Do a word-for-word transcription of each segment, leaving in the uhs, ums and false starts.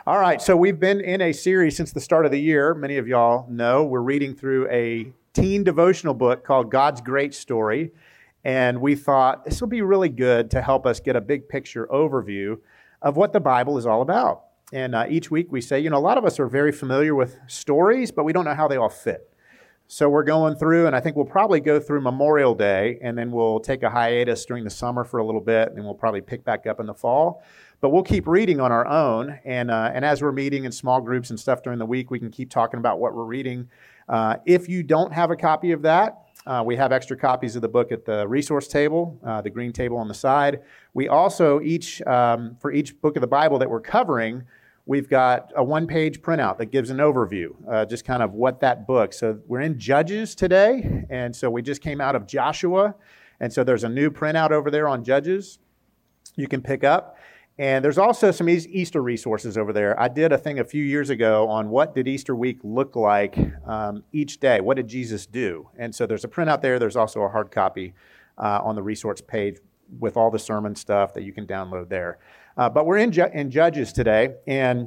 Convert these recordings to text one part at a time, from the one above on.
All right, so we've been in a series since the start of the year. Many of y'all know we're reading through a teen devotional book called God's Great Story, and we thought this will be really good to help us get a big picture overview of what the Bible is all about. And uh, each week we say, you know, a lot of us are very familiar with stories, but we don't know how they all fit. So we're going through, and I think we'll probably go through Memorial Day, and then we'll take a hiatus during the summer for a little bit, and we'll probably pick back up in the fall. But we'll keep reading on our own, and uh, and as we're meeting in small groups and stuff during the week, we can keep talking about what we're reading. Uh, if you don't have a copy of that, uh, we have extra copies of the book at the resource table, uh, the green table on the side. We also, each um, for each book of the Bible that we're covering, we've got a one-page printout that gives an overview, uh, just kind of what that book. So we're in Judges today, and so we just came out of Joshua, and so there's a new printout over there on Judges you can pick up. And there's also some Easter resources over there. I did a thing a few years ago on what did Easter week look like um, each day. What did Jesus do? And so there's a printout there. There's also a hard copy uh, on the resource page with all the sermon stuff that you can download there. Uh, but we're in, Ju- in Judges today, and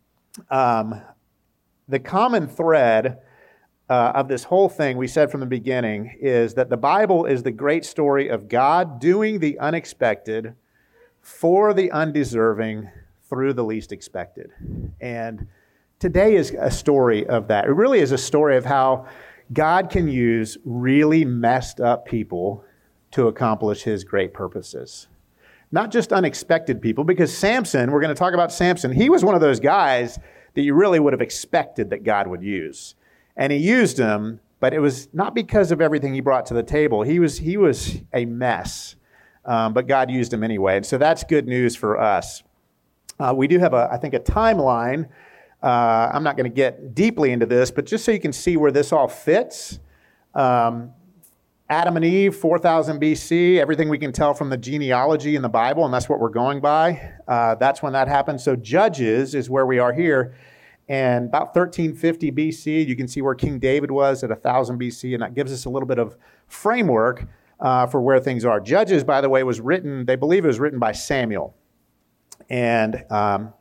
um, the common thread uh, of this whole thing, we said from the beginning, is that the Bible is the great story of God doing the unexpected for the undeserving through the least expected. And today is a story of that. It really is a story of how God can use really messed up people to accomplish his great purposes. Not just unexpected people, because Samson, we're going to talk about Samson, he was one of those guys that you really would have expected that God would use. And he used him, but it was not because of everything he brought to the table. He was, he was a mess. Um, but God used him anyway, and so that's good news for us. Uh, we do have, a, I think, a timeline. Uh, I'm not going to get deeply into this, but just so you can see where this all fits. Um, Adam and Eve, four thousand B C, everything we can tell from the genealogy in the Bible, and that's what we're going by. Uh, that's when that happened. So Judges is where we are here. And about thirteen fifty B C, you can see where King David was at one thousand B C, and that gives us a little bit of framework Uh, for where things are. Judges, by the way, was written, they believe it was written by Samuel. And um,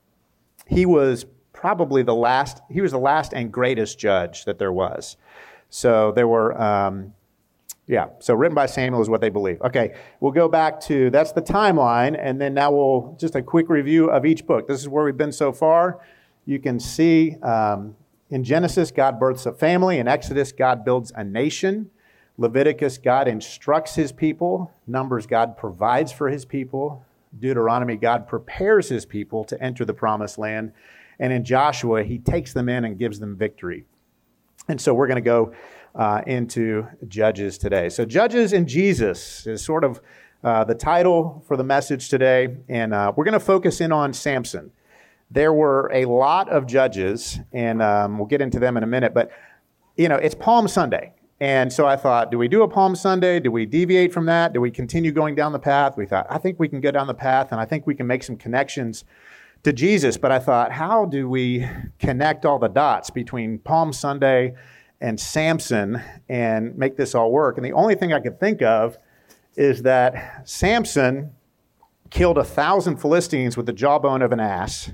he was probably the last, he was the last and greatest judge that there was. So there were, um, yeah, so written by Samuel is what they believe. Okay, we'll go back to, that's the timeline, and then now we'll, just a quick review of each book. This is where we've been so far. You can see um, in Genesis, God births a family. In Exodus, God builds a nation. Leviticus, God instructs his people. Numbers, God provides for his people. Deuteronomy, God prepares his people to enter the promised land. And in Joshua, he takes them in and gives them victory. And so we're going to go uh, into Judges today. So Judges and Jesus is sort of uh, the title for the message today. And uh, we're going to focus in on Samson. There were a lot of judges, and um, we'll get into them in a minute. But, you know, it's Palm Sunday. And so I thought, do we do a Palm Sunday? Do we deviate from that? Do we continue going down the path? We thought, I think we can go down the path, and I think we can make some connections to Jesus. But I thought, how do we connect all the dots between Palm Sunday and Samson and make this all work? And the only thing I could think of is that Samson killed a thousand Philistines with the jawbone of an ass.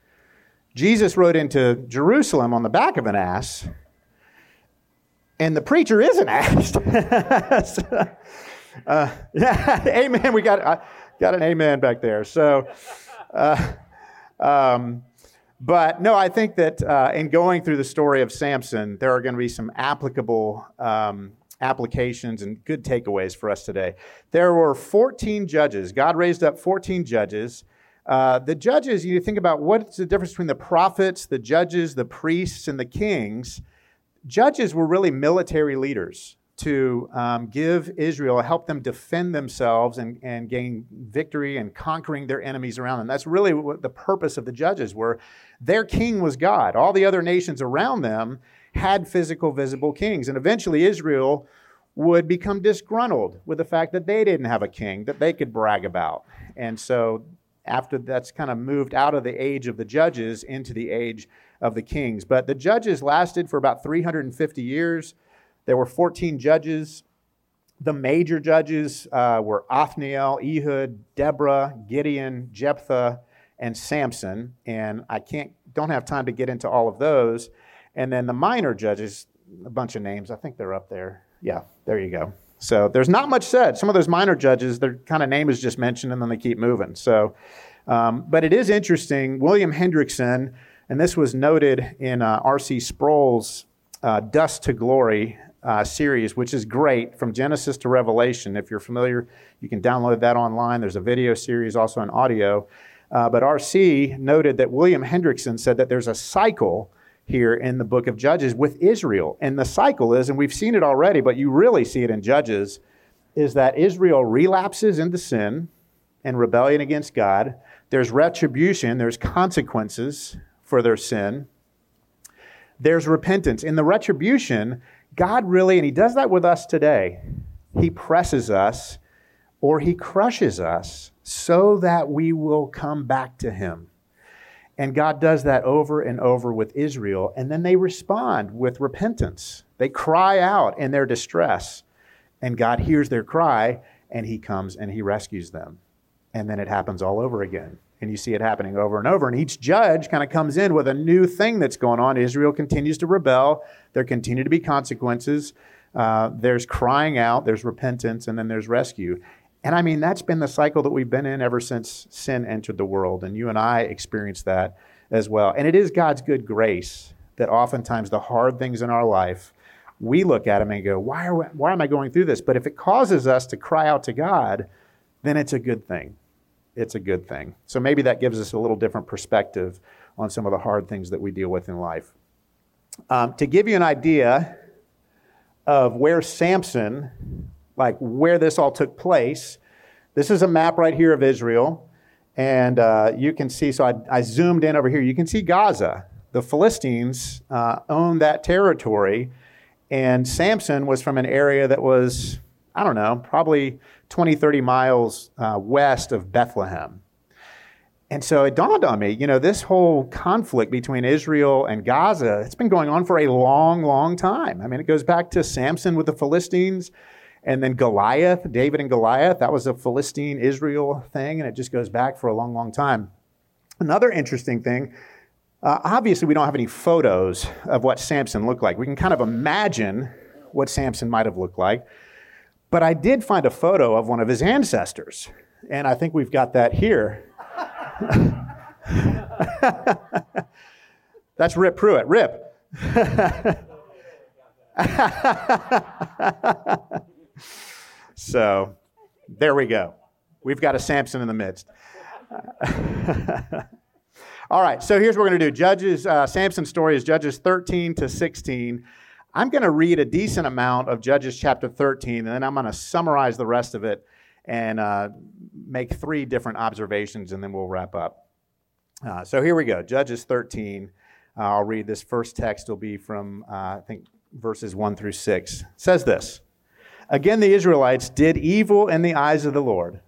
Jesus rode into Jerusalem on the back of an ass. And the preacher is an ass. uh, yeah, amen. We got uh, got an amen back there. So, uh, um, but no, I think that uh, in going through the story of Samson, there are going to be some applicable um, applications and good takeaways for us today. There were fourteen judges. God raised up fourteen judges. Uh, the judges, you think about what's the difference between the prophets, the judges, the priests, and the kings. Judges were really military leaders to um, give Israel, help them defend themselves and, and gain victory and conquering their enemies around them. That's really what the purpose of the judges were. Their king was God. All the other nations around them had physical, visible kings. And eventually Israel would become disgruntled with the fact that they didn't have a king that they could brag about. And so after that's kind of moved out of the age of the judges into the age of the kings. But the judges lasted for about three hundred fifty years. There were fourteen judges. The major judges uh, were Othniel, Ehud, Deborah, Gideon, Jephthah, and Samson. And I can't, don't have time to get into all of those. And then the minor judges, a bunch of names. I think they're up there. Yeah, there you go. So there's not much said. Some of those minor judges, their kind of name is just mentioned and then they keep moving. So, um, but it is interesting. William Hendrickson, and this was noted in uh, R C Sproul's uh, Dust to Glory uh, series, which is great, from Genesis to Revelation. If you're familiar, you can download that online. There's a video series, also an audio. Uh, but R C noted that William Hendrickson said that there's a cycle here in the book of Judges with Israel. And the cycle is, and we've seen it already, but you really see it in Judges, is that Israel relapses into sin and rebellion against God. There's retribution, there's consequences for their sin. There's repentance. In the retribution, God really, and he does that with us today, he presses us or he crushes us so that we will come back to him. And God does that over and over with Israel. And then they respond with repentance. They cry out in their distress. And God hears their cry, and he comes and he rescues them. And then it happens all over again. And you see it happening over and over. And each judge kind of comes in with a new thing that's going on. Israel continues to rebel. There continue to be consequences. Uh, there's crying out. There's repentance. And then there's rescue. And I mean, that's been the cycle that we've been in ever since sin entered the world. And you and I experienced that as well. And it is God's good grace that oftentimes the hard things in our life, we look at them and go, why, are we, why am I going through this? But if it causes us to cry out to God, then it's a good thing. It's a good thing. So maybe that gives us a little different perspective on some of the hard things that we deal with in life. Um, to give you an idea of where Samson, like where this all took place, this is a map right here of Israel. And uh, you can see, so I, I zoomed in over here. You can see Gaza. The Philistines uh, owned that territory. And Samson was from an area that was, I don't know, probably twenty, thirty miles uh, west of Bethlehem. And so it dawned on me, you know, this whole conflict between Israel and Gaza, it's been going on for a long, long time. I mean, it goes back to Samson with the Philistines, and then Goliath, David and Goliath. That was a Philistine-Israel thing, and it just goes back for a long, long time. Another interesting thing, uh, obviously we don't have any photos of what Samson looked like. We can kind of imagine what Samson might have looked like. But I did find a photo of one of his ancestors, and I think we've got that here. That's Rip Pruitt. Rip. So there we go. We've got a Samson in the midst. All right, so here's what we're going to do. Judges, uh, Samson's story is Judges thirteen to sixteen. I'm going to read a decent amount of Judges chapter thirteen, and then I'm going to summarize the rest of it and uh, make three different observations, and then we'll wrap up. Uh, so here we go, Judges thirteen. Uh, I'll read this first text. Will be from, uh, I think, verses one through six. It says this: Again, the Israelites did evil in the eyes of the Lord.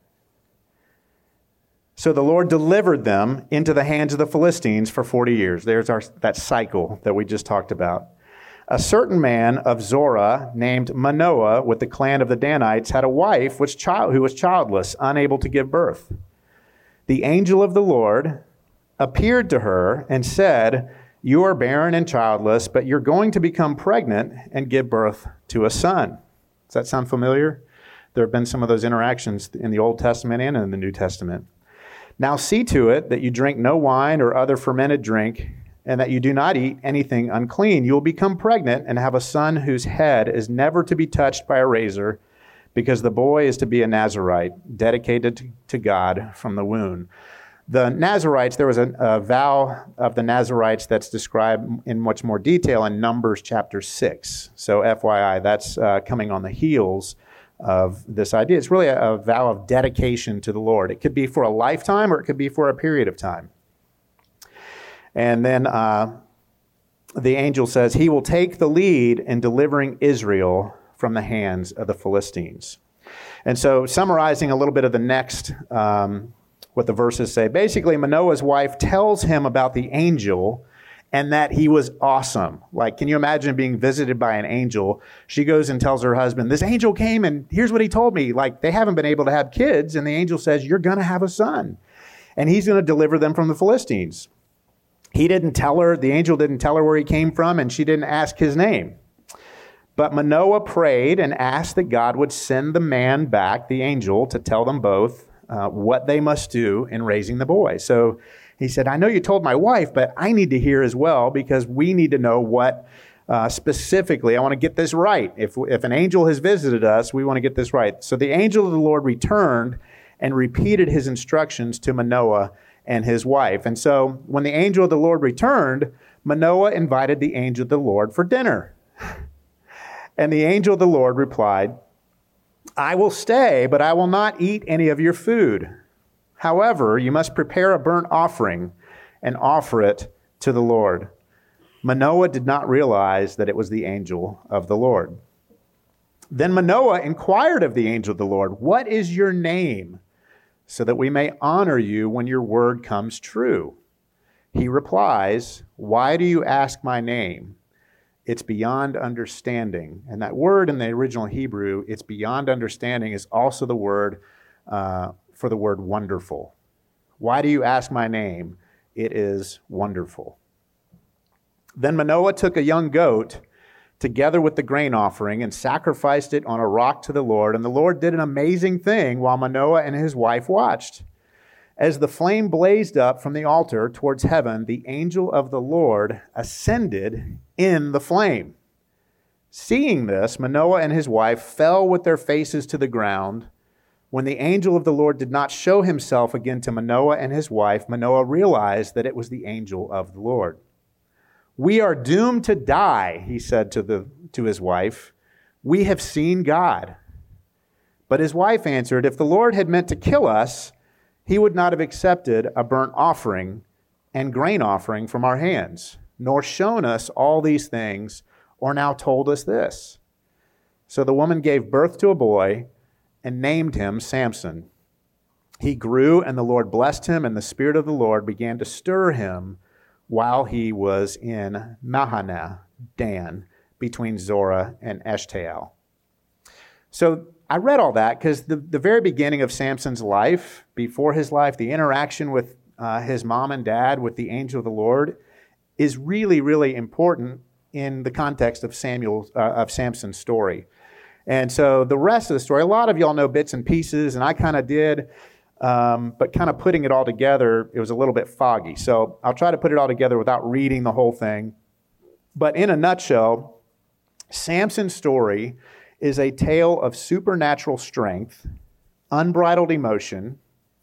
So the Lord delivered them into the hands of the Philistines for forty years. There's our that cycle that we just talked about. A certain man of Zorah named Manoah with the clan of the Danites had a wife which child, who was childless, unable to give birth. The angel of the Lord appeared to her and said, You are barren and childless, but you're going to become pregnant and give birth to a son. Does that sound familiar? There have been some of those interactions in the Old Testament and in the New Testament. Now see to it that you drink no wine or other fermented drink, and that you do not eat anything unclean. You will become pregnant and have a son whose head is never to be touched by a razor, because the boy is to be a Nazirite, dedicated to God from the womb. The Nazirites, there was a, a vow of the Nazirites that's described in much more detail in Numbers chapter six. So F Y I, that's uh, coming on the heels of this idea. It's really a, a vow of dedication to the Lord. It could be for a lifetime or it could be for a period of time. And then uh, the angel says, he will take the lead in delivering Israel from the hands of the Philistines. And so summarizing a little bit of the next, um, what the verses say, basically Manoah's wife tells him about the angel and that he was awesome. Like, can you imagine being visited by an angel? She goes and tells her husband, this angel came and here's what he told me. Like, they haven't been able to have kids. And the angel says, you're going to have a son. and he's going to deliver them from the Philistines. He didn't tell her, the angel didn't tell her where he came from, and she didn't ask his name. But Manoah prayed and asked that God would send the man back, the angel, to tell them both uh, what they must do in raising the boy. So he said, I know you told my wife, but I need to hear as well, because we need to know what uh, specifically, I want to get this right. If, if an angel has visited us, we want to get this right. So the angel of the Lord returned and repeated his instructions to Manoah and his wife. And so when the angel of the Lord returned, Manoah invited the angel of the Lord for dinner. And the angel of the Lord replied, I will stay, but I will not eat any of your food. However, you must prepare a burnt offering and offer it to the Lord. Manoah did not realize that it was the angel of the Lord. Then Manoah inquired of the angel of the Lord, what is your name, so that we may honor you when your word comes true? He replies, why do you ask my name? It's beyond understanding. And that word in the original Hebrew, it's beyond understanding, is also the word uh, for the word wonderful. Why do you ask my name? It is wonderful. Then Manoah took a young goat together with the grain offering and sacrificed it on a rock to the Lord. And the Lord did an amazing thing while Manoah and his wife watched. As the flame blazed up from the altar towards heaven, the angel of the Lord ascended in the flame. Seeing this, Manoah and his wife fell with their faces to the ground. When the angel of the Lord did not show himself again to Manoah and his wife, Manoah realized that it was the angel of the Lord. We are doomed to die, he said to the to his wife. We have seen God. But his wife answered, if the Lord had meant to kill us, he would not have accepted a burnt offering and grain offering from our hands, nor shown us all these things, or now told us this. So the woman gave birth to a boy and named him Samson. He grew, and the Lord blessed him, and the Spirit of the Lord began to stir him while he was in Mahaneh, Dan, between Zorah and Eshtaol. So I read all that because the, the very beginning of Samson's life, before his life, the interaction with uh, his mom and dad, with the angel of the Lord, is really, really important in the context of Samuel uh, of Samson's story. And so the rest of the story, a lot of y'all know bits and pieces, and I kind of did, um, but kind of putting it all together, it was a little bit foggy. So I'll try to put it all together without reading the whole thing. But in a nutshell, Samson's story is a tale of supernatural strength, unbridled emotion,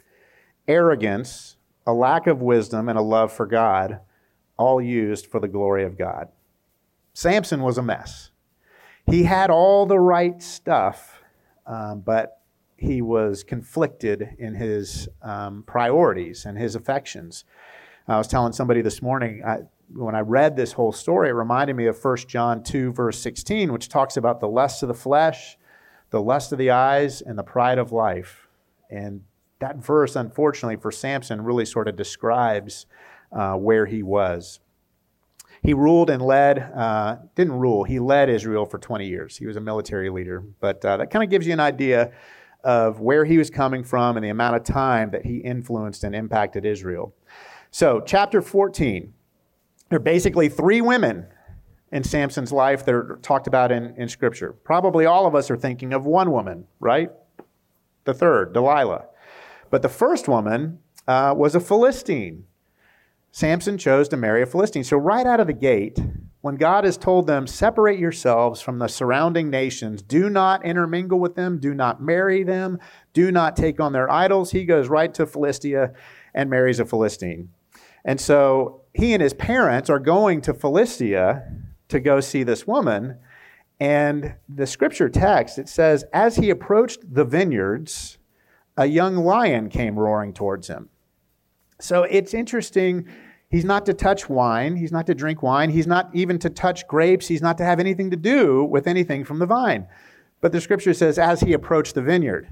arrogance, a lack of wisdom, and a love for God, all used for the glory of God. Samson was a mess. He had all the right stuff, um, but he was conflicted in his um, priorities and his affections. I was telling somebody this morning, I, when I read this whole story, it reminded me of First John two, verse sixteen, which talks about the lust of the flesh, the lust of the eyes, and the pride of life. And that verse, unfortunately, for Samson really sort of describes uh, where he was. He ruled and led, uh, didn't rule, he led Israel for twenty years. He was a military leader. But uh, that kind of gives you an idea of where he was coming from and the amount of time that he influenced and impacted Israel. So, chapter fourteen. There are basically three women in Samson's life that are talked about in, in Scripture. Probably all of us are thinking of one woman, right? The third, Delilah. But the first woman uh, was a Philistine. Samson chose to marry a Philistine. So right out of the gate, when God has told them, separate yourselves from the surrounding nations, do not intermingle with them, do not marry them, do not take on their idols, he goes right to Philistia and marries a Philistine. And so he and his parents are going to Philistia to go see this woman. And the scripture text, it says, as he approached the vineyards, a young lion came roaring towards him. So it's interesting. He's not to touch wine. He's not to drink wine. He's not even to touch grapes. He's not to have anything to do with anything from the vine. But the scripture says, as he approached the vineyard.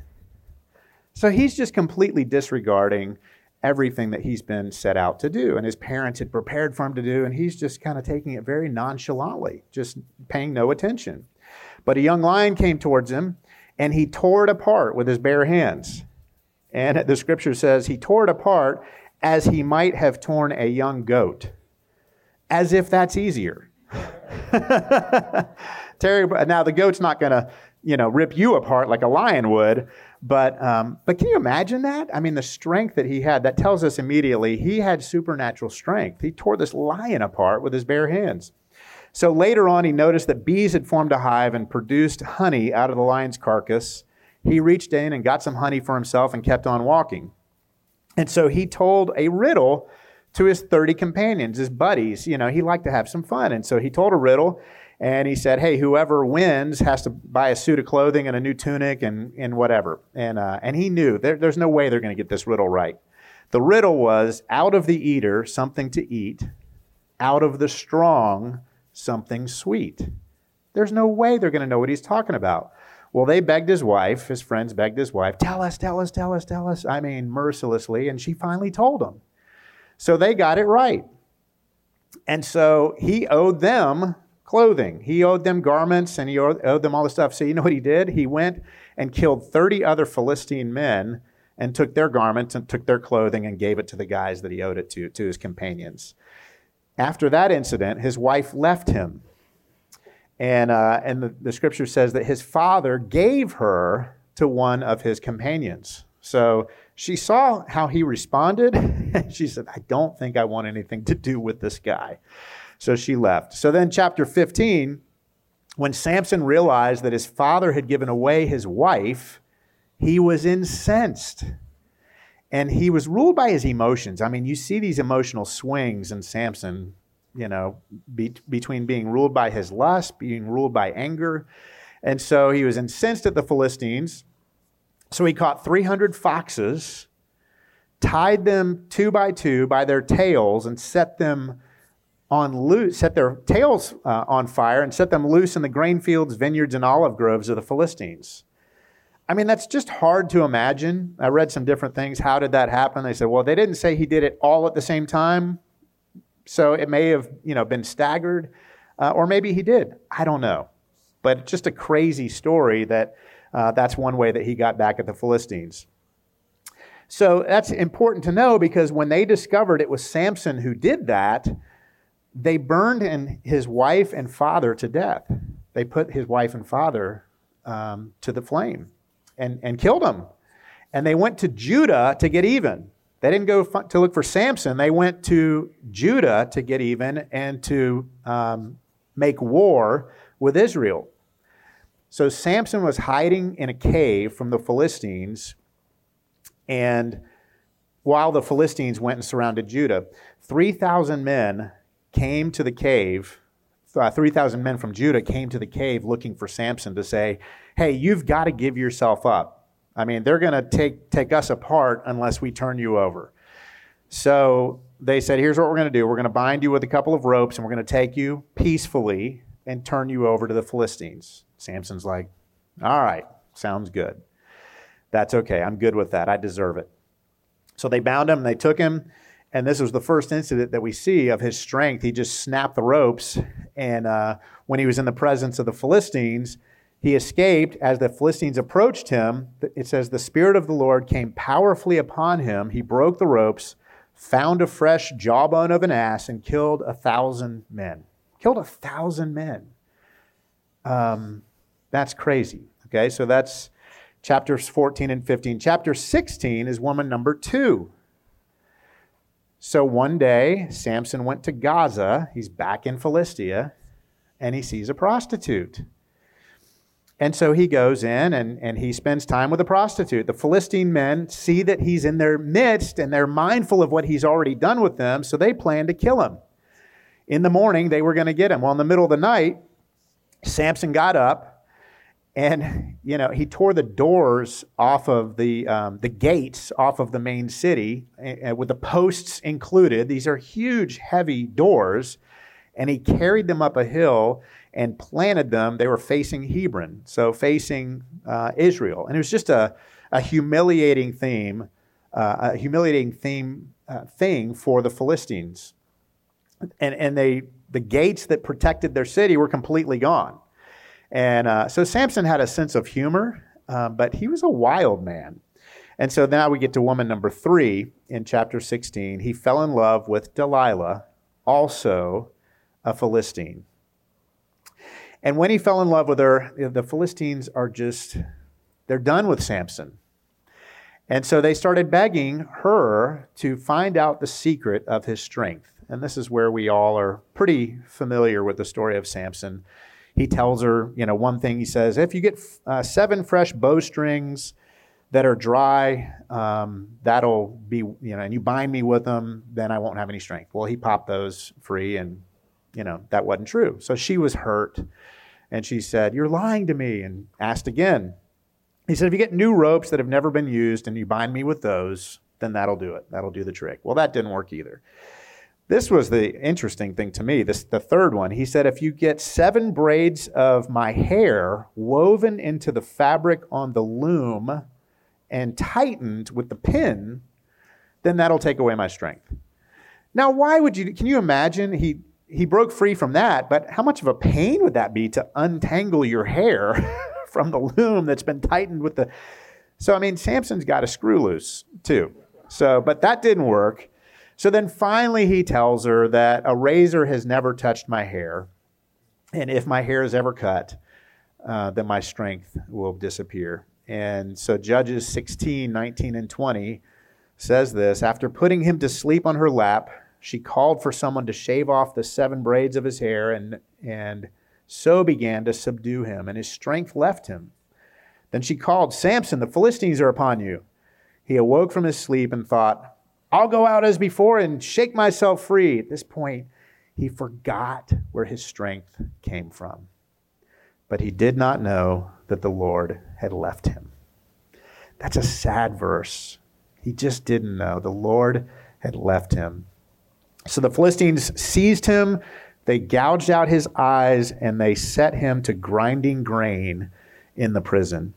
So he's just completely disregarding everything that he's been set out to do and his parents had prepared for him to do, and he's just kind of taking it very nonchalantly, just paying no attention. But a young lion came towards him, and he tore it apart with his bare hands. And the scripture says he tore it apart as he might have torn a young goat. As if that's easier. Terry, now the goat's not going to, you know, rip you apart like a lion would, but um, but can you imagine that? I mean, the strength that he had, that tells us immediately he had supernatural strength. He tore this lion apart with his bare hands. So later on, he noticed that bees had formed a hive and produced honey out of the lion's carcass. He reached in and got some honey for himself and kept on walking. And so he told a riddle to his thirty companions, his buddies. You know, he liked to have some fun. And so he told a riddle, and he said, hey, whoever wins has to buy a suit of clothing and a new tunic and, and whatever. And uh, and he knew there, there's no way they're going to get this riddle right. The riddle was, out of the eater, something to eat. Out of the strong, something sweet. There's no way they're going to know what he's talking about. Well, they begged his wife, his friends begged his wife, tell us, tell us, tell us, tell us. I mean, mercilessly. And she finally told them. So they got it right. And so he owed them clothing. He owed them garments, and he owed, owed them all the stuff. So you know what he did? He went and killed thirty other Philistine men and took their garments and took their clothing and gave it to the guys that he owed it to, to his companions. After that incident, his wife left him. And, uh, and the, the scripture says that his father gave her to one of his companions. So she saw how he responded. She said, I don't think I want anything to do with this guy. So she left. So then chapter fifteen, when Samson realized that his father had given away his wife, he was incensed. And he was ruled by his emotions. I mean, you see these emotional swings in Samson, you know, be, between being ruled by his lust, being ruled by anger. And so he was incensed at the Philistines. So he caught three hundred foxes, tied them two by two by their tails, and set them on loose, set their tails uh, on fire, and set them loose in the grain fields, vineyards, and olive groves of the Philistines. I mean, that's just hard to imagine. I read some different things. How did that happen? They said, well, they didn't say he did it all at the same time, so it may have, you know, been staggered, uh, or maybe he did. I don't know. But just a crazy story that uh, that's one way that he got back at the Philistines. So that's important to know, because when they discovered it was Samson who did that, they burned in his wife and father to death. They put his wife and father um, to the flame and, and killed them. And they went to Judah to get even. They didn't go f- to look for Samson. They went to Judah to get even and to um, make war with Israel. So Samson was hiding in a cave from the Philistines, and while the Philistines went and surrounded Judah, three thousand men came to the cave, uh, three thousand men from Judah came to the cave looking for Samson to say, hey, you've got to give yourself up. I mean, they're going to take take us apart unless we turn you over. So they said, here's what we're going to do. We're going to bind you with a couple of ropes, and we're going to take you peacefully and turn you over to the Philistines. Samson's like, all right, sounds good. That's okay. I'm good with that. I deserve it. So they bound him, and they took him. And this was the first incident that we see of his strength. He just snapped the ropes. And uh, when he was in the presence of the Philistines, he escaped. As the Philistines approached him, it says, the Spirit of the Lord came powerfully upon him. He broke the ropes, found a fresh jawbone of an ass, and killed a thousand men. Killed a thousand men. Um, that's crazy. Okay, so that's chapters fourteen and fifteen. Chapter sixteen is woman number two. So one day, Samson went to Gaza. He's back in Philistia, and he sees a prostitute. And so he goes in, and, and he spends time with a prostitute. The Philistine men see that he's in their midst, and they're mindful of what he's already done with them, so they plan to kill him. In the morning, they were going to get him. Well, in the middle of the night, Samson got up, and, you know, he tore the doors off of the um, the gates off of the main city, uh, with the posts included. These are huge, heavy doors, and he carried them up a hill and planted them. They were facing Hebron, so facing uh, Israel. And it was just a, a humiliating theme, uh, a humiliating theme uh, thing for the Philistines. And and they the gates that protected their city were completely gone. And uh, so Samson had a sense of humor, uh, but he was a wild man. And so now we get to woman number three in chapter sixteen. He fell in love with Delilah, also a Philistine. And when he fell in love with her, the Philistines are just, they're done with Samson. And so they started begging her to find out the secret of his strength. And this is where we all are pretty familiar with the story of Samson. He tells her, you know, one thing he says, if you get uh, seven fresh bowstrings that are dry, um, that'll be, you know, and you bind me with them, then I won't have any strength. Well, he popped those free and, you know, that wasn't true. So she was hurt and she said, you're lying to me, and asked again. He said, if you get new ropes that have never been used and you bind me with those, then that'll do it. That'll do the trick. Well, that didn't work either. This was the interesting thing to me, this, the third one. He said, if you get seven braids of my hair woven into the fabric on the loom and tightened with the pin, then that'll take away my strength. Now, why would you, can you imagine, he, he broke free from that, but how much of a pain would that be to untangle your hair from the loom that's been tightened with the... So, I mean, Samson's got a screw loose, too. So, but that didn't work. So then finally he tells her that a razor has never touched my hair, and if my hair is ever cut, uh, then my strength will disappear. And so Judges sixteen, nineteen, and twenty says this, after putting him to sleep on her lap, she called for someone to shave off the seven braids of his hair, and and so began to subdue him, and his strength left him. Then she called, Samson, the Philistines are upon you. He awoke from his sleep and thought, I'll go out as before and shake myself free. At this point, he forgot where his strength came from. But he did not know that the Lord had left him. That's a sad verse. He just didn't know. The Lord had left him. So the Philistines seized him, they gouged out his eyes, and they set him to grinding grain in the prison.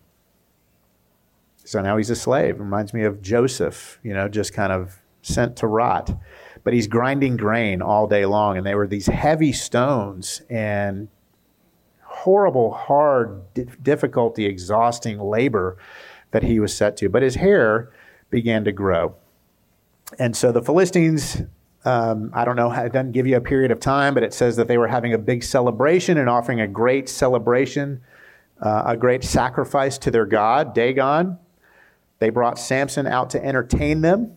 So now he's a slave. Reminds me of Joseph, you know, just kind of sent to rot. But he's grinding grain all day long, and they were these heavy stones and horrible, hard, difficulty, exhausting labor that he was set to. But his hair began to grow. And so the Philistines, um, I don't know, it doesn't give you a period of time, but it says that they were having a big celebration and offering a great celebration, uh, a great sacrifice to their god, Dagon. They brought Samson out to entertain them.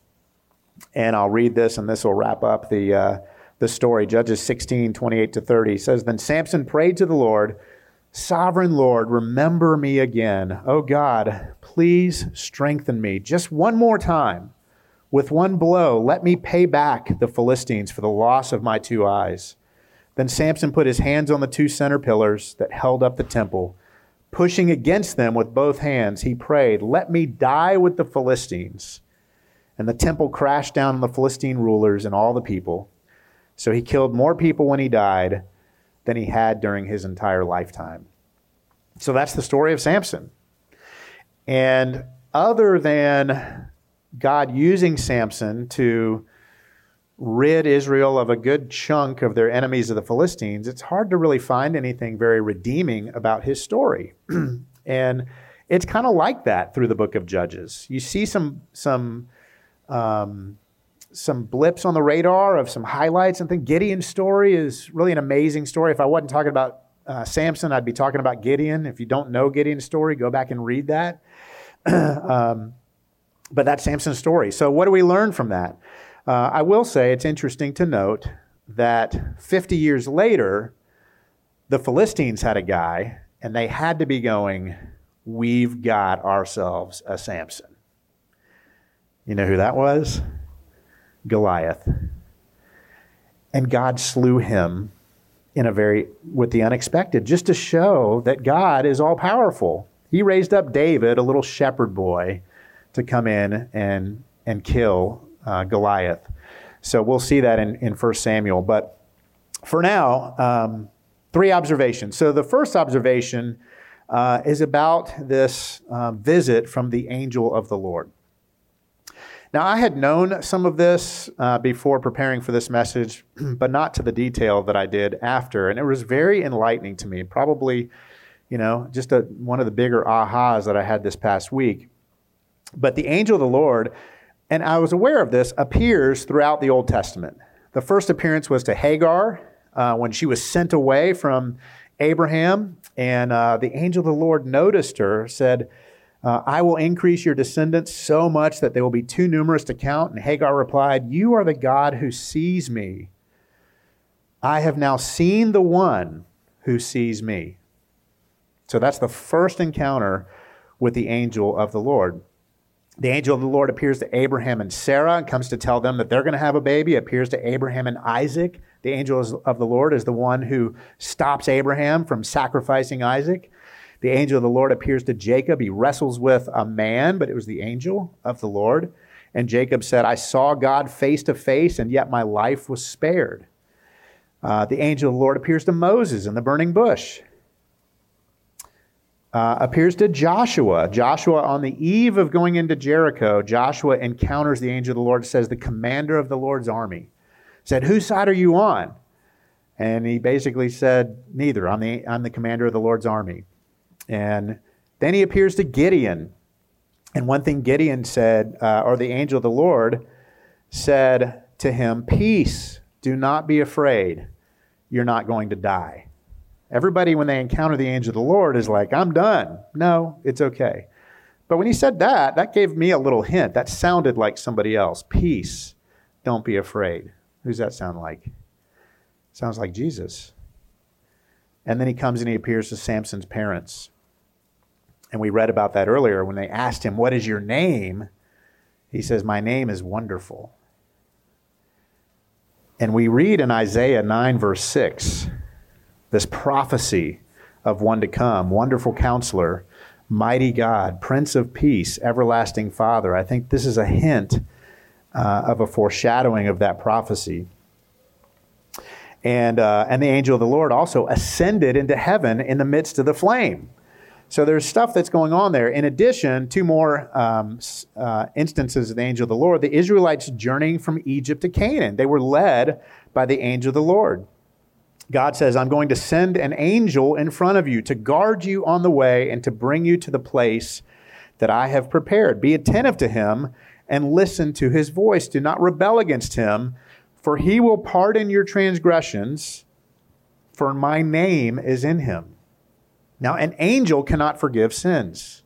And I'll read this, and this will wrap up the uh, the story. Judges sixteen, twenty-eight to thirty says, Then Samson prayed to the Lord, Sovereign Lord, remember me again. Oh God, please strengthen me just one more time. With one blow, let me pay back the Philistines for the loss of my two eyes. Then Samson put his hands on the two center pillars that held up the temple. Pushing against them with both hands, he prayed, Let me die with the Philistines. And the temple crashed down on the Philistine rulers and all the people. So he killed more people when he died than he had during his entire lifetime. So that's the story of Samson. And other than God using Samson to rid Israel of a good chunk of their enemies of the Philistines, it's hard to really find anything very redeeming about his story. And it's kind of like that through the book of Judges. You see some some um, some blips on the radar of some highlights and things. Gideon's story is really an amazing story. If I wasn't talking about uh, Samson, I'd be talking about Gideon. If you don't know Gideon's story, go back and read that. um, but that's Samson's story. So what do we learn from that? Uh, I will say it's interesting to note that fifty years later, the Philistines had a guy, and they had to be going, we've got ourselves a Samson. You know who that was? Goliath. And God slew him in a very, with the unexpected, just to show that God is all powerful. He raised up David, a little shepherd boy, to come in and, and kill uh, Goliath. So we'll see that in, in First Samuel. But for now, um, three observations. So the first observation uh, is about this uh, visit from the angel of the Lord. Now, I had known some of this uh, before preparing for this message, but not to the detail that I did after. And it was very enlightening to me. Probably, you know, just a, one of the bigger ahas that I had this past week. But the angel of the Lord, and I was aware of this, appears throughout the Old Testament. The first appearance was to Hagar uh, when she was sent away from Abraham, and uh, the angel of the Lord noticed her, said, uh, I will increase your descendants so much that they will be too numerous to count. And Hagar replied, you are the God who sees me. I have now seen the one who sees me. So that's the first encounter with the angel of the Lord. The angel of the Lord appears to Abraham and Sarah and comes to tell them that they're going to have a baby. Appears to Abraham and Isaac. The angel of the Lord is the one who stops Abraham from sacrificing Isaac. The angel of the Lord appears to Jacob. He wrestles with a man, but it was the angel of the Lord. And Jacob said, I saw God face to face, and yet my life was spared. Uh, the angel of the Lord appears to Moses in the burning bush. Uh, appears to Joshua. Joshua, on the eve of going into Jericho, Joshua encounters the angel of the Lord, says, the commander of the Lord's army. Said, whose side are you on? And he basically said, neither. I'm the, I'm the commander of the Lord's army. And then he appears to Gideon. And one thing Gideon said, uh, or the angel of the Lord said to him, peace, do not be afraid. You're not going to die. Everybody, when they encounter the angel of the Lord, is like, I'm done. No, it's okay. But when he said that, that gave me a little hint. That sounded like somebody else. Peace, don't be afraid. Who's that sound like? Sounds like Jesus. And then he comes and he appears to Samson's parents. And we read about that earlier when they asked him, what is your name? He says, my name is Wonderful. And we read in Isaiah nine, verse six, this prophecy of one to come, Wonderful Counselor, Mighty God, Prince of Peace, Everlasting Father. I think this is a hint uh, of a foreshadowing of that prophecy. And, uh, and the angel of the Lord also ascended into heaven in the midst of the flame. So there's stuff that's going on there. In addition, two more um, uh, instances of the angel of the Lord, the Israelites journeying from Egypt to Canaan. They were led by the angel of the Lord. God says, I'm going to send an angel in front of you to guard you on the way and to bring you to the place that I have prepared. Be attentive to him and listen to his voice. Do not rebel against him, for he will pardon your transgressions, for my name is in him. Now, an angel cannot forgive sins,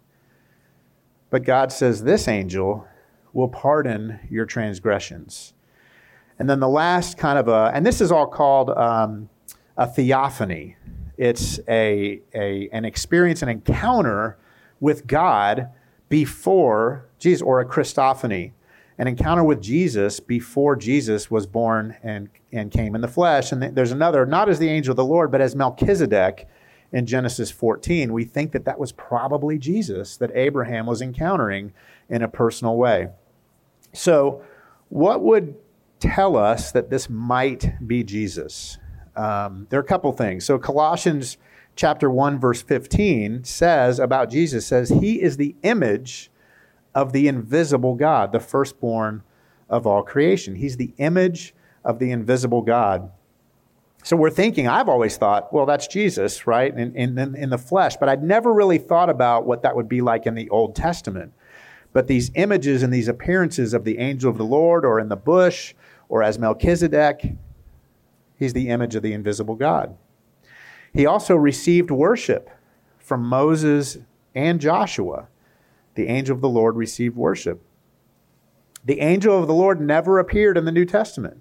but God says this angel will pardon your transgressions. And then the last kind of a, and this is all called um, a theophany. It's a, a an experience, an encounter with God before Jesus, or a Christophany, an encounter with Jesus before Jesus was born and, and came in the flesh. And there's another, not as the angel of the Lord, but as Melchizedek in Genesis fourteen. We think that that was probably Jesus that Abraham was encountering in a personal way. So what would tell us that this might be Jesus? Um, there are a couple things. So Colossians chapter one, verse fifteen says about Jesus, says, he is the image of the invisible God, the firstborn of all creation. He's the image of the invisible God. So we're thinking, I've always thought, well, that's Jesus, right, in, in, in the flesh. But I'd never really thought about what that would be like in the Old Testament. But these images and these appearances of the angel of the Lord, or in the bush, or as Melchizedek, he's the image of the invisible God. He also received worship from Moses and Joshua. The angel of the Lord received worship. The angel of the Lord never appeared in the New Testament.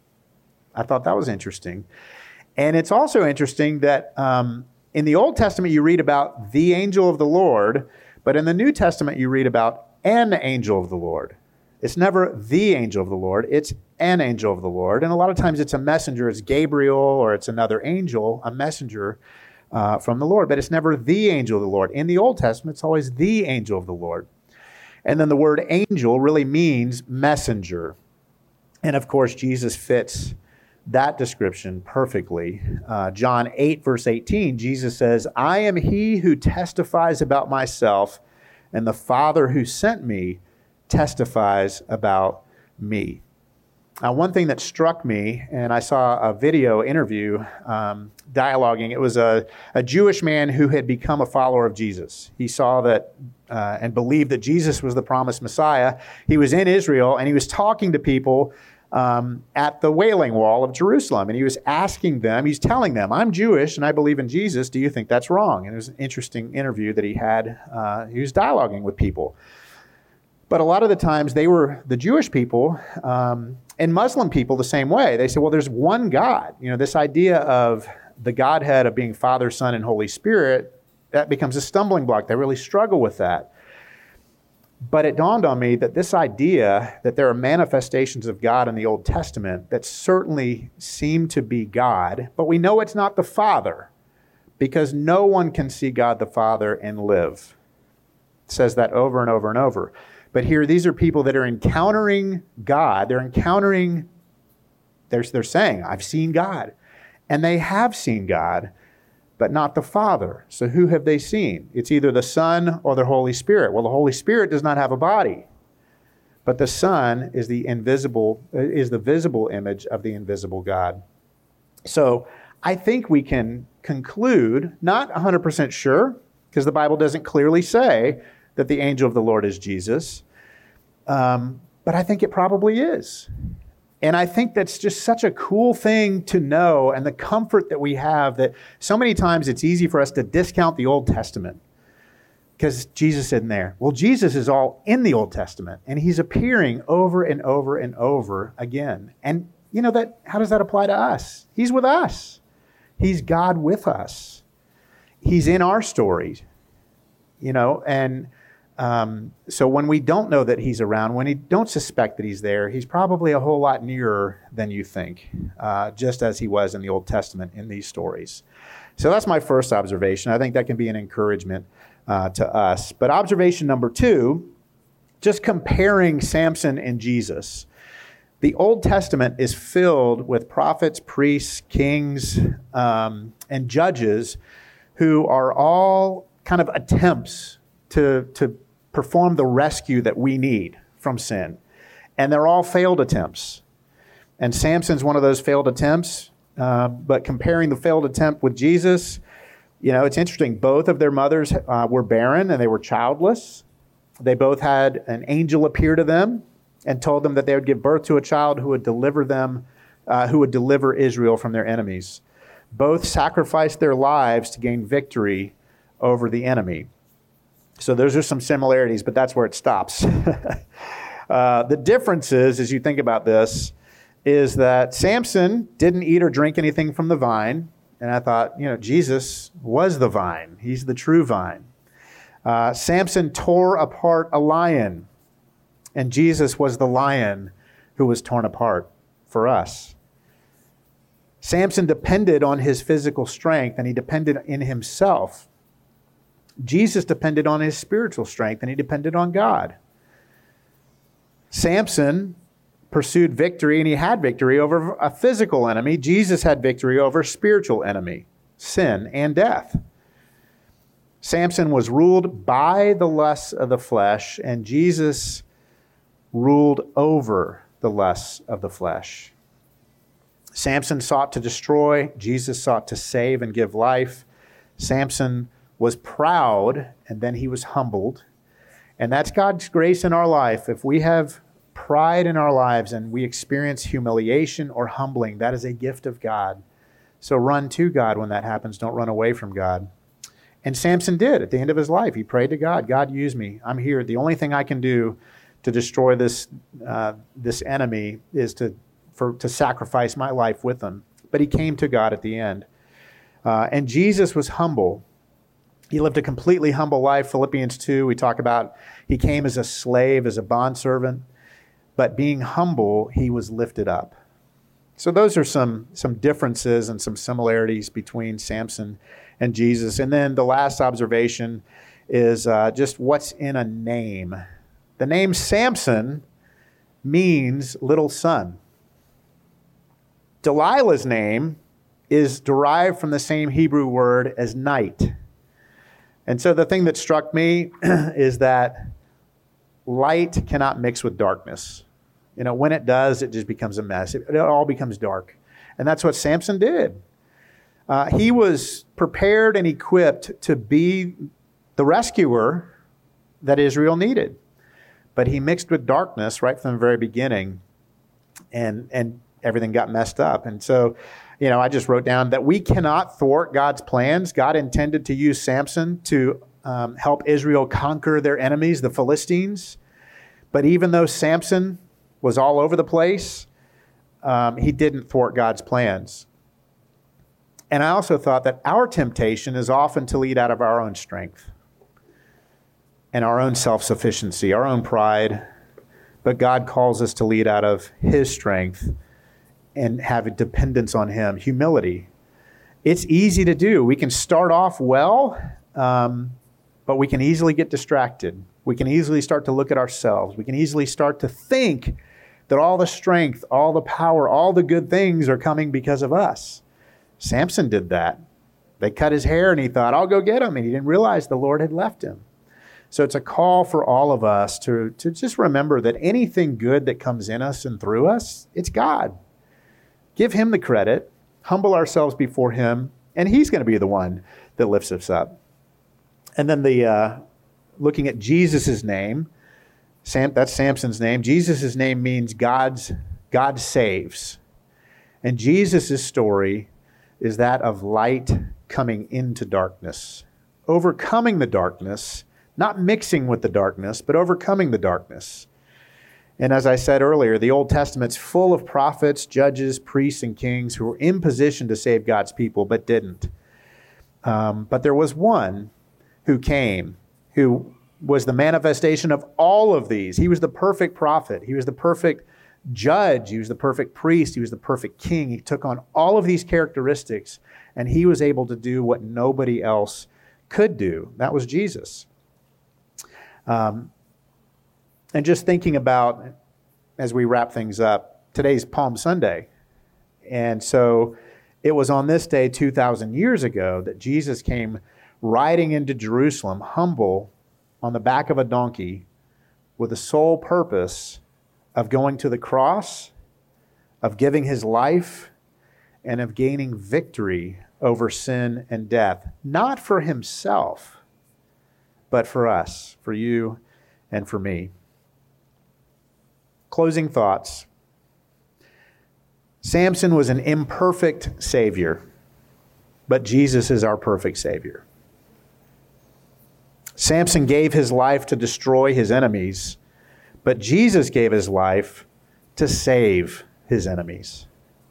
I thought that was interesting. And it's also interesting that um, in the Old Testament you read about the angel of the Lord, but in the New Testament you read about an angel of the Lord. It's never the angel of the Lord, it's an angel of the Lord. And a lot of times it's a messenger, it's Gabriel, or it's another angel, a messenger uh, from the Lord. But it's never the angel of the Lord. In the Old Testament, it's always the angel of the Lord. And then the word angel really means messenger. And of course, Jesus fits that description perfectly. Uh, John eight, verse eighteen, Jesus says, I am he who testifies about myself, and the Father who sent me testifies about me. Uh, one thing that struck me, and I saw a video interview um, dialoguing, it was a, a Jewish man who had become a follower of Jesus. He saw that uh, and believed that Jesus was the promised Messiah. He was in Israel, and he was talking to people um, at the Wailing Wall of Jerusalem. And he was asking them, he's telling them, I'm Jewish and I believe in Jesus. Do you think that's wrong? And it was an interesting interview that he had. Uh, he was dialoguing with people. But a lot of the times they were the Jewish people um, and Muslim people the same way. They say, well, there's one God. You know, this idea of the Godhead of being Father, Son, and Holy Spirit, that becomes a stumbling block. They really struggle with that. But it dawned on me that this idea that there are manifestations of God in the Old Testament that certainly seem to be God, but we know it's not the Father because no one can see God the Father and live. It says that over and over and over. But here, these are people that are encountering God. They're encountering, they're, they're saying, I've seen God. And they have seen God, but not the Father. So who have they seen? It's either the Son or the Holy Spirit. Well, the Holy Spirit does not have a body. But the Son is the invisible, is the visible image of the invisible God. So I think we can conclude, not one hundred percent sure, because the Bible doesn't clearly say that the angel of the Lord is Jesus. Um, but I think it probably is. And I think that's just such a cool thing to know, and the comfort that we have that so many times it's easy for us to discount the Old Testament because Jesus isn't there. Well, Jesus is all in the Old Testament, and he's appearing over and over and over again. And you know that, how does that apply to us? He's with us. He's God with us. He's in our stories, you know, and Um, so when we don't know that he's around, when we don't suspect that he's there, he's probably a whole lot nearer than you think, uh, just as he was in the Old Testament in these stories. So that's my first observation. I think that can be an encouragement uh, to us. But observation number two, just comparing Samson and Jesus. The Old Testament is filled with prophets, priests, kings, um, and judges who are all kind of attempts to, to perform the rescue that we need from sin. And they're all failed attempts. And Samson's one of those failed attempts. Uh, but comparing the failed attempt with Jesus, you know, it's interesting. Both of their mothers uh, were barren and they were childless. They both had an angel appear to them and told them that they would give birth to a child who would deliver them, uh, who would deliver Israel from their enemies. Both sacrificed their lives to gain victory over the enemy. So those are some similarities, but that's where it stops. uh, the difference is, as you think about this, is that Samson didn't eat or drink anything from the vine. And I thought, you know, Jesus was the vine. He's the true vine. Uh, Samson tore apart a lion, and Jesus was the lion who was torn apart for us. Samson depended on his physical strength, and he depended in himself. Jesus depended on his spiritual strength, and he depended on God. Samson pursued victory, and he had victory over a physical enemy. Jesus had victory over a spiritual enemy, sin and death. Samson was ruled by the lusts of the flesh, and Jesus ruled over the lusts of the flesh. Samson sought to destroy. Jesus sought to save and give life. Samson was proud, and then he was humbled. And that's God's grace in our life. If we have pride in our lives and we experience humiliation or humbling, that is a gift of God. So run to God when that happens. Don't run away from God. And Samson did at the end of his life. He prayed to God, God, use me. I'm here. The only thing I can do to destroy this uh, this enemy is to for to sacrifice my life with him. But he came to God at the end. Uh, and Jesus was humble. He lived a completely humble life. Philippians two, we talk about he came as a slave, as a bondservant, but being humble, he was lifted up. So those are some, some differences and some similarities between Samson and Jesus. And then the last observation is uh, just what's in a name. The name Samson means little son. Delilah's name is derived from the same Hebrew word as night. And so the thing that struck me is that light cannot mix with darkness. You know, when it does, it just becomes a mess. It, it all becomes dark. And that's what Samson did. Uh, he was prepared and equipped to be the rescuer that Israel needed. But he mixed with darkness right from the very beginning, and and everything got messed up. And so, you know, I just wrote down that we cannot thwart God's plans. God intended to use Samson to um, help Israel conquer their enemies, the Philistines. But even though Samson was all over the place, um, he didn't thwart God's plans. And I also thought that our temptation is often to lead out of our own strength and our own self-sufficiency, our own pride. But God calls us to lead out of his strength and have a dependence on him, humility. It's easy to do. We can start off well, um, but we can easily get distracted. We can easily start to look at ourselves. We can easily start to think that all the strength, all the power, all the good things are coming because of us. Samson did that. They cut his hair and he thought, I'll go get him. And he didn't realize the Lord had left him. So it's a call for all of us to, to just remember that anything good that comes in us and through us, it's God. Give him the credit, humble ourselves before him, and he's going to be the one that lifts us up. And then the uh, looking at Jesus' name, Sam, that's Samson's name. Jesus' name means God's, God saves. And Jesus' story is that of light coming into darkness, overcoming the darkness, not mixing with the darkness, but overcoming the darkness. And as I said earlier, the Old Testament's full of prophets, judges, priests, and kings who were in position to save God's people, but didn't. Um, but there was one who came, who was the manifestation of all of these. He was the perfect prophet. He was the perfect judge. He was the perfect priest. He was the perfect king. He took on all of these characteristics, and he was able to do what nobody else could do. That was Jesus. Um, and just thinking about, as we wrap things up, today's Palm Sunday. And so it was on this day two thousand years ago that Jesus came riding into Jerusalem, humble, on the back of a donkey, with the sole purpose of going to the cross, of giving his life, and of gaining victory over sin and death, not for himself, but for us, for you and for me. Closing thoughts. Samson was an imperfect Savior, but Jesus is our perfect Savior. Samson gave his life to destroy his enemies, but Jesus gave his life to save his enemies.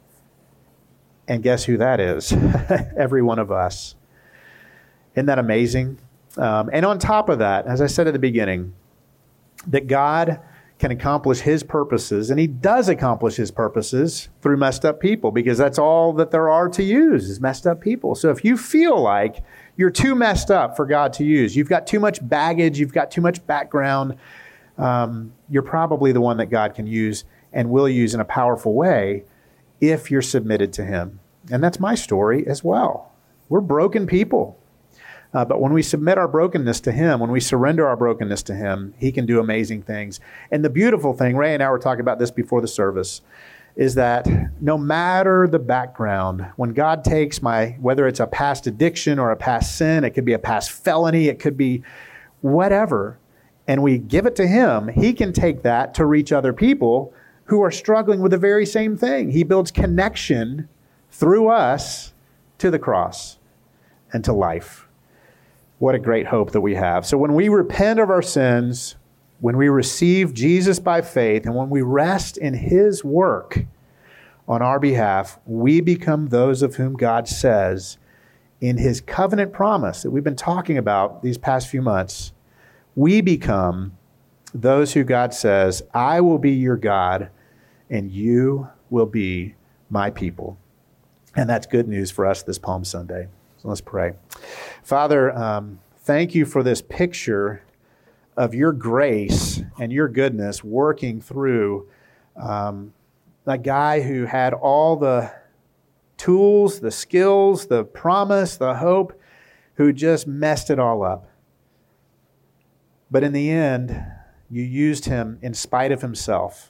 And guess who that is? Every one of us. Isn't that amazing? Um, and on top of that, as I said at the beginning, that God can accomplish his purposes, and he does accomplish his purposes through messed up people, because that's all that there are to use is messed up people. So if you feel like you're too messed up for God to use, you've got too much baggage, you've got too much background, um, you're probably the one that God can use and will use in a powerful way if you're submitted to him. And that's my story as well. We're broken people. Uh, but when we submit our brokenness to him, when we surrender our brokenness to him, he can do amazing things. And the beautiful thing, Ray and I were talking about this before the service, is that no matter the background, when God takes my, whether it's a past addiction or a past sin, it could be a past felony, it could be whatever, and we give it to him, he can take that to reach other people who are struggling with the very same thing. He builds connection through us to the cross and to life. What a great hope that we have. So when we repent of our sins, when we receive Jesus by faith, and when we rest in his work on our behalf, we become those of whom God says in his covenant promise that we've been talking about these past few months, we become those who God says, I will be your God and you will be my people. And that's good news for us this Palm Sunday. So let's pray. Father, um, thank you for this picture of your grace and your goodness working through um, a guy who had all the tools, the skills, the promise, the hope, who just messed it all up. But in the end, you used him in spite of himself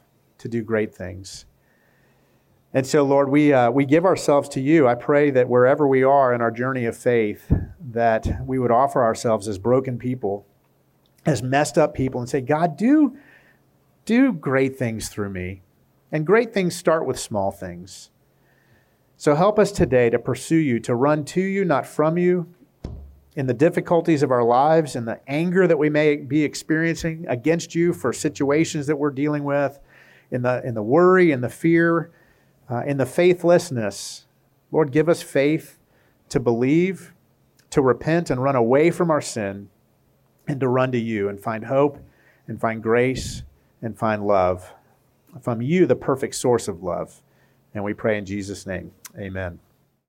to do great things. And so, Lord, we uh, we give ourselves to you. I pray that wherever we are in our journey of faith, that we would offer ourselves as broken people, as messed up people, and say, God, do, do great things through me. And great things start with small things. So help us today to pursue you, to run to you, not from you, in the difficulties of our lives, in the anger that we may be experiencing against you for situations that we're dealing with, in the, in the worry and the fear, Uh, in the faithlessness. Lord, give us faith to believe, to repent and run away from our sin, and to run to you and find hope and find grace and find love from you, the perfect source of love. And we pray in Jesus' name, amen.